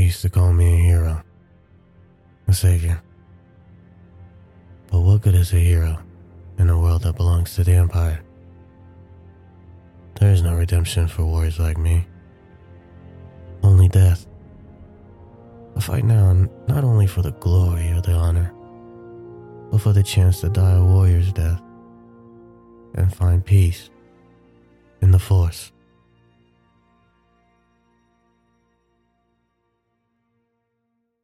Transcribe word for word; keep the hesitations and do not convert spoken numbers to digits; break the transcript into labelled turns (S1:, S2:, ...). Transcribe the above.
S1: used to call me a hero, a savior. But what good is a hero in a world that belongs to the Empire? There is no redemption for warriors like me. Only death. I fight now not only for the glory or the honor, but for the chance to die a warrior's death and find peace in the Force.